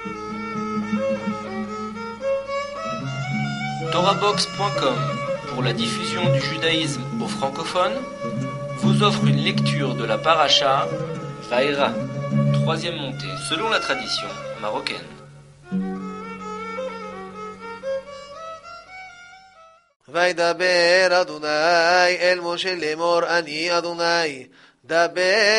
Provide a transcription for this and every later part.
Torahbox.com, pour la diffusion du judaïsme aux francophones, vous offre une lecture de la paracha Vaïra, troisième montée selon la tradition marocaine. וידבר אדוני אל משה לאמור אני אדוני דבר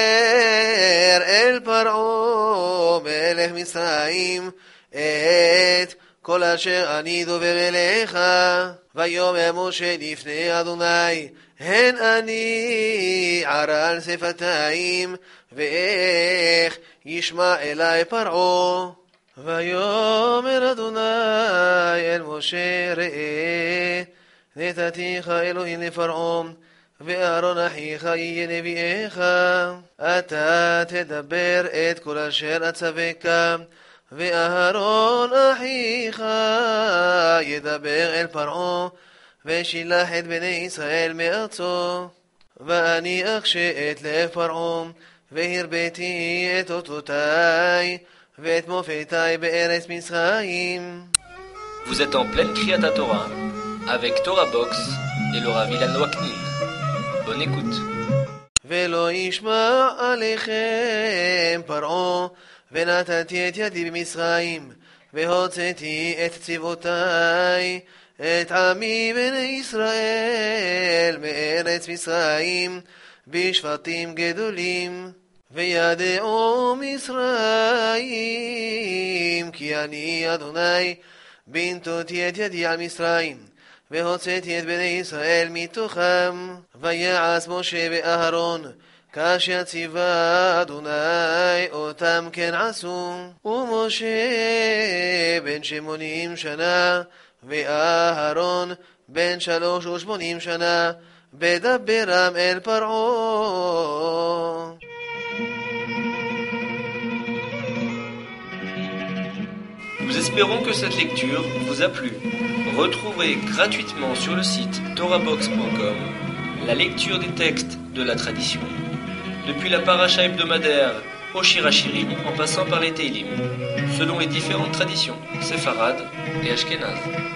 אל פרעה מלך מצרים את כל אשר אני דובר אליך ויאמר משה לפני אדוני הן אני ערל שפתיים ואיך ישמע אלי פרעה ויאמר אדוני אל משה ראה נתתיך אלוהים לפרעה ואהרון אחיך יהיה נביאך אתה תדבר את כל אשר אצווך ואהרון אחיך ידבר אל פרעה ושילח את בני ישראל מארצו ואני אכשה את לב פרעה והרביתי את אותותי ואת מופתי בארץ מצרים. Vous êtes en pleine Kriyat Torah avec Torah Box et le Rav Ilan Waknin. Bonne écoute. ולא ישמע עליכם פרעה ונתתי את ידי במצרים והוצאתי את צבאותי את עמי בני ישראל מארץ מצרים בשבטים גדולים וידעו מצרים כי אני אדוני בנתותי את ידי על מצרים והוצאתי את בני ישראל מתוכם ויעש משה ואהרון כאשר ציווה אדוני אותם כן עשו ומשה בן 80 שנה ואהרון בן 83 שנה בדברם אל פרעה. Nous espérons que cette lecture vous a plu. Retrouvez gratuitement sur le site torahbox.com la lecture des textes de la tradition, depuis la paracha hebdomadaire au Shir HaShirim en passant par les Teilim, selon les différentes traditions séfarades et ashkénazes.